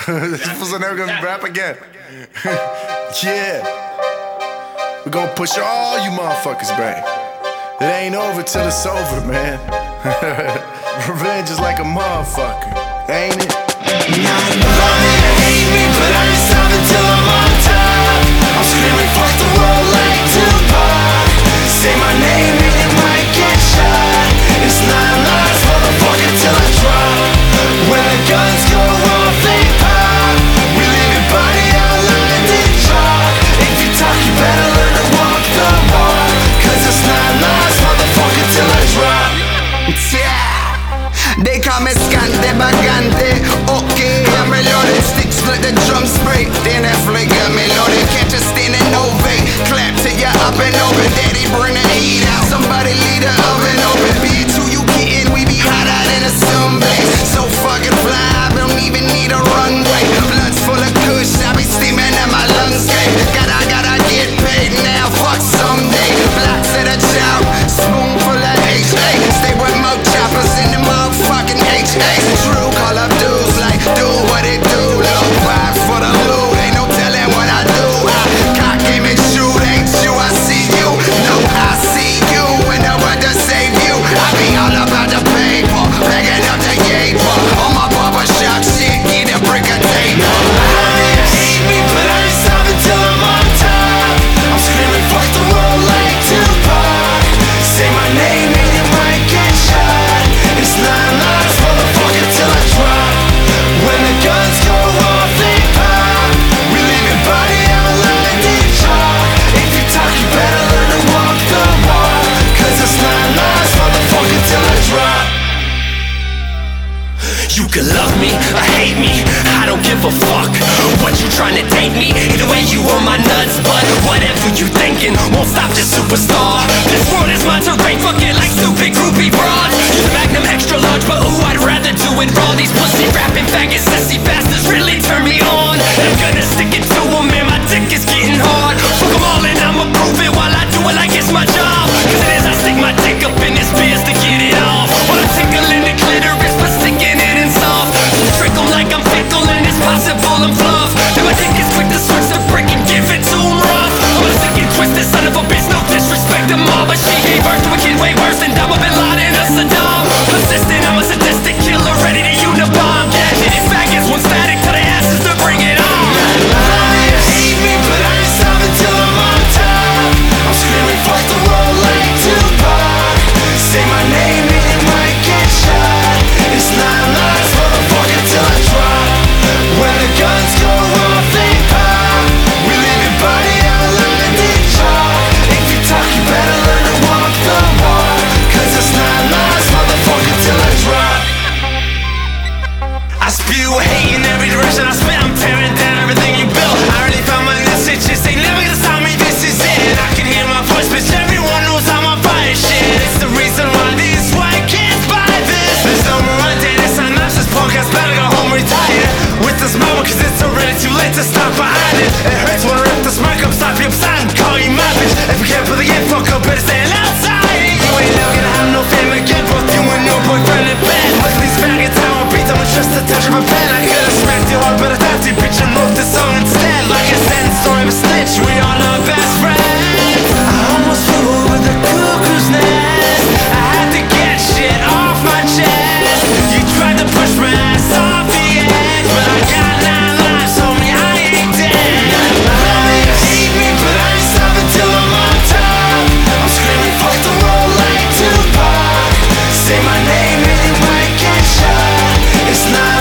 This fool's never gonna rap again. Yeah. We're gonna push all you motherfuckers back. It ain't over till it's over, man. Revenge is like a motherfucker, ain't it? Now you love me or hate me, but I ain't stopping till I'm on top. I'm screaming fuck the world like Tupac. Say my name and it might get shot. It's 9 lives, motherfucker, till I drop. When the guns go off, they pop. We leave your body out lying in chalk. If you talk, you better learn to walk the walk. Cause it's 9 lives, motherfucker, till I drop. They call me Scante Bagante. Okay, I'm reloaded. Stick split the drum spray. Then that flick got me loaded. Catch a stand and ovate. Clap till you're up and over. Daddy bring the heat out. Somebody leave the oven open. Bitch, who you getting? We be hot out in the sunblaze. So fucking fly, I don't even need a runway. Blood's full of kush, I be steaming at my lungs. Gotta get paid now. Fuck someday. Blocks at a job. Spoonful of HA. Stay with mo choppers in the motherfucking HA. True call up dudes like do what it do. Low five for the loot. Ain't no telling what I do. I cock aim and shoot. Ain't you? I see you. No, I see you. And I want to save you. I be all about the paper. Bagging up the paper. On my barbershop shit. Get a brick of tape. Hate me, but I ain't stopping till I'm on top. I'm screaming fuck the world like Tupac. Say my name and it might get shot. It's 9 lives, motherfucker, till I drop. When the guns go off, they pop. We leave your body out lying in chalk. If you talk, you better learn to walk the walk. Cause it's 9 lives, motherfucker, till I drop. You can love me or hate me, I don't give a fuck. What you tryna date me? Either way you on my nuts. But whatever you thinking won't stop this superstar. This world is my terrain, fuck it like stupid groupie broads. Use a Magnum extra large, but ooh, I'd rather do it raw. These pussy rapping faggot sissy bastards really turn me on. And I'm gonna stick it to them, man, my dick is getting hard. Fuck them all and I'ma prove it while I do it like it's my job. Cause it is, I stick my dick up in this beers to get it off. While I'm tickling the clitoris, but sticking it in soft. Trickle like I'm fickle and it's possible I'm fluff. Then my dick is quick to switch the brick and give it to him rough. I'm a sick and twisted son of a bitch, no disrespect to mom, but she gave birth to a kid way worse than Osama Bin Laden or Saddam. Persistent, I'm a sadistic killer, ready to unibomb. Yeah, these faggots want static to their asses to bring it on. Hate me, but I ain't stopping till I'm on top. I'm screaming fuck the world like Tupac. Say my name and it might get shot. It's 9 lives, motherfucker, till I drop. When the guns go off, they pop. We leave your body out lying in chalk. If you talk, you better learn to walk the walk. Cause it's 9 lives, motherfucker, till I drop. I spew hate in every direction I spit. I'm tearing down everything you built. I already found my niche, just ain't never gonna stop me, this is it. I can hear my voice, bitch, everyone knows I'm on fire shit. It's the reason why these white kids buy this. There's no more undead, it's not nice, this punk ass better go home retire. With this moment, cause it's already too late to stop behind it. It hurts when I rip the smirk up, stop you upside and call you my bitch. If you can't put the game, fuck up, better stand outside. You ain't never gonna have no fame again, both you and your boyfriend in bed. Look at these faggots, I won't beat them with just a touch of a pen. I could've smacked you hard, but I thought you bitch and wrote this song instead. Like a sentence story, I'm a snitch, we all our best friends. I almost flew over the cuckoo's nest. I had to get shit off my chest. You tried to push my ass off the edge, but I got 9 lives, homie, I ain't dead. Hate me, but I ain't stopping till I'm on top. I'm screaming fuck the world like Tupac. Say my name and it might get shot. It's 9